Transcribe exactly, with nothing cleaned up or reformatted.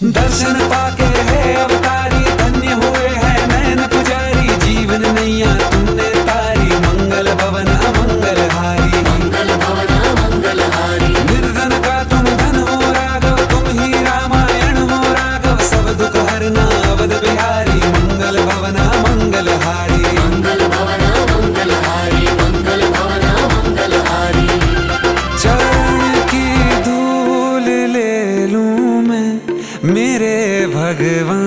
दर्शन पाके है अवतारी, धन्य हुए हैं नैन पुजारी, जीवन नैया तुमने तारी, मंगल भवन अमंगल हारी, मंगल भवन मंगल हारी। निर्धन का तुम धन हो राघव, तुम ही रामायण हो राघव, सब दुख हरना अवध बिहारी, मंगल भवन मंगल हारी, मंगल भवन मंगल हारी, मंगल भवन मंगल हारी। चरण की धूल ले लूं मैं मेरे भगवान